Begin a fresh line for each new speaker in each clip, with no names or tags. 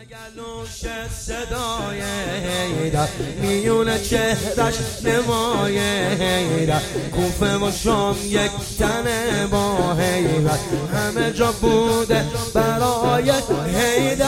گلوش صدای حیدر میون چهرش نمای حیدر کوفه و شام یک تنه با حیدر همه جا بوده برای حیدر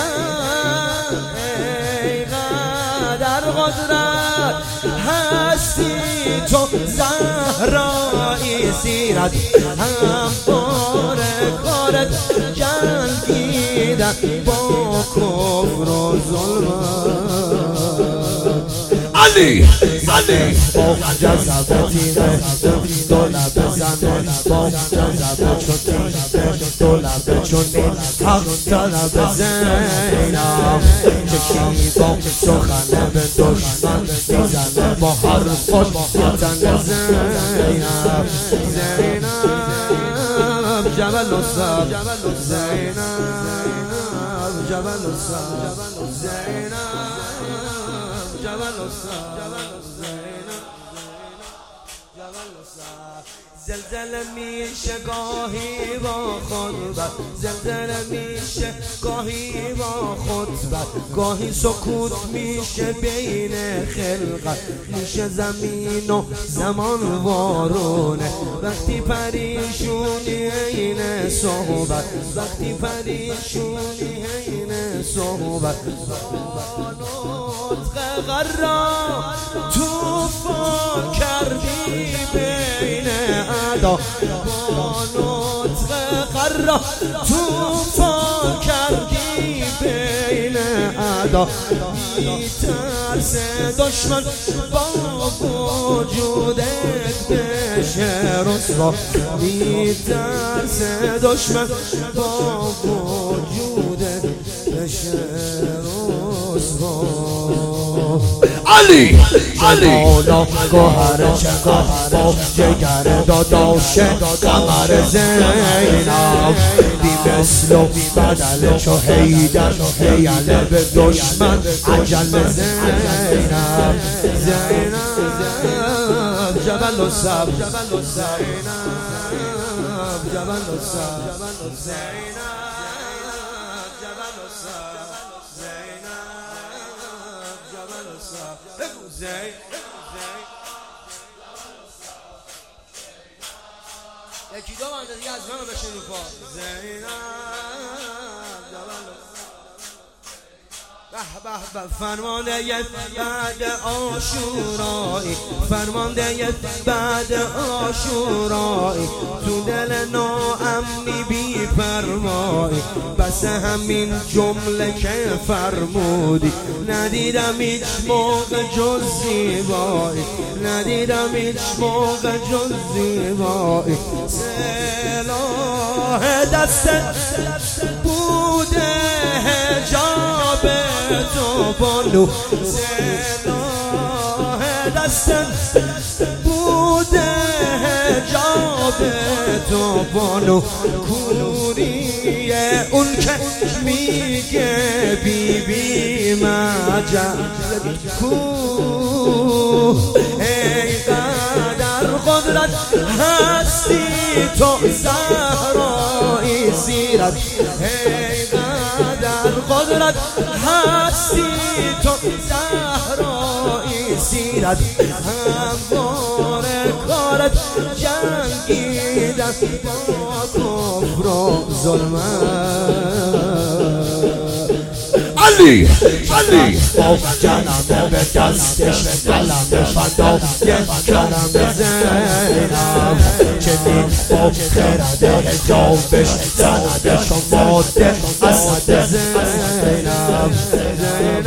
در قدرت هستی تو زهرایی سیرت هم بار کارت جنگیدن با کفر و ظلمت
علی
با جذب تیغه دولت بزنه با جذب چون تیغه دولت چون حق طلب زینب چشی با سخنه به دشمن میزنه با حرف یتن زینب جبل الصبر زینب جبل الصبر زینب جبل الصبر زلزله میشه گاهی با خطبت زلزله میشه گاهی با خطبت گاهی سکوت میشه بین خلقت میشه زمین و زمان وارونه وقتی پریشونی این صحبت وقتی پریشونی این صحبت نطق غرا توفان کردی بین ادا با نطق غرا توفان کردی بین ادا میترس دشمن با وجودت بشه رسوا میترس دشمن با وجودت بشه رسوا
علی
مولا گوهر چنگار با جگر داداشه قمر زینب بی مثل و بدل چو حیدر حیل به دشمن عجل زینب جبل الصبر زینب جبل الصبر زینب جبل الصبر جبل الصبر یکی دو بنده دیگه از منو بشین رو پا زینب جبل به فرمانده بعد عاشورایی فرمانده بعد عاشورایی تو دل ناامنی بی پروایی بس همین جمله که فرمودی ندیدم هیچ موقع جز زیبایی ندیدم هیچ موقع جز زیبایی سلاح دستت بوده حجاب تو بانو سلاح دستت بوده حجاب تو بانو کوری اون که میگه بی بی مجد کو ای قدر قدرت هستی تو زهرایی سیرت ای قدر قدرت هستی تو زهرایی سیرت هموار کارت جنگیدن با کفر و ظلمت
علی
با جنم به دستش قلم فدا یک کرم زینب چنین با خرد حجابش زندش و ماده اسد زینب